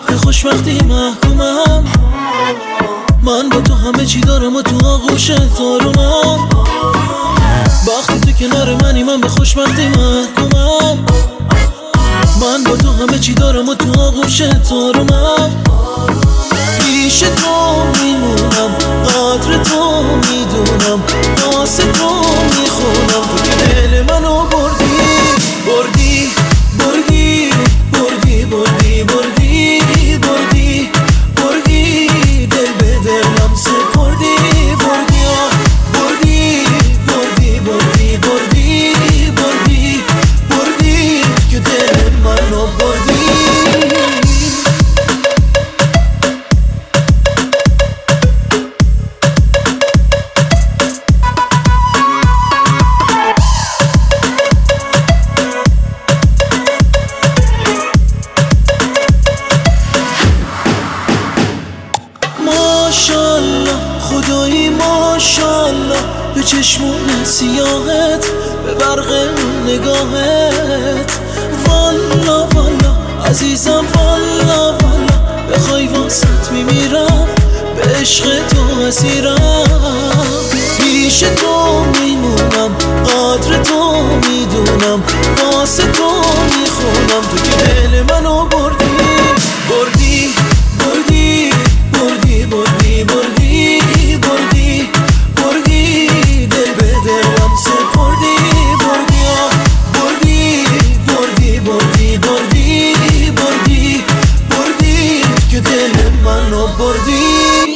به خوشبختی محکومم. من با تو همه چی دارم و تو آغوش تارومم. وقتی تو کنار منی من به خوشبختی محکومم. من با تو همه چی دارم و تو آغوش تارومم. پیش تو میمونم، قدر تو میدونم، واسه تو میخونم. تو که دل منو بردی بردی بردی بردی بردی بردی بردی بردی دل به دلم سپردی بردی بردی بردی بردی بردی بردی بردی تو که دل منو بردی. ماشالله خدایی ماشالله به چشمون سیاهت، به برق اون نگاهت. والا والا عزیزم والا والا بخوای واسط میمیرم، به عشق تو اسیرم. پیش تو میمونم، قدر تو میدونم، واسه تو میخونم. تو که دل منو بردی بردی بردی بردی بردی بردی بردی بردی دل به دلم سپردی بردی بردی بردی بردی بردی بردی بردی که دل منو بردی.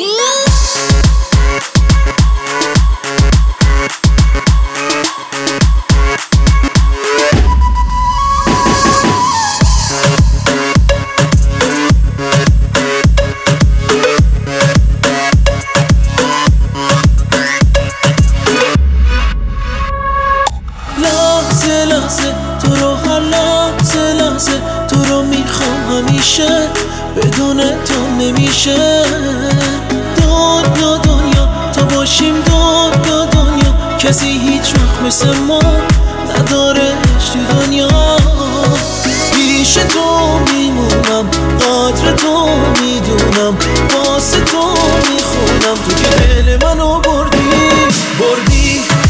لحظه لحظه تو رو، هر لحظه لحظه تو رو میخوام همیشه، بدون تو نمیشه. دنیا دنیا تا باشیم دنیا دنیا، کسی هیچ وقت مثل ما ندارهش تو دنیا. پیش تو میمونم، قدر تو میدونم، واسه تو میخونم. تو که دل منو بردی بردی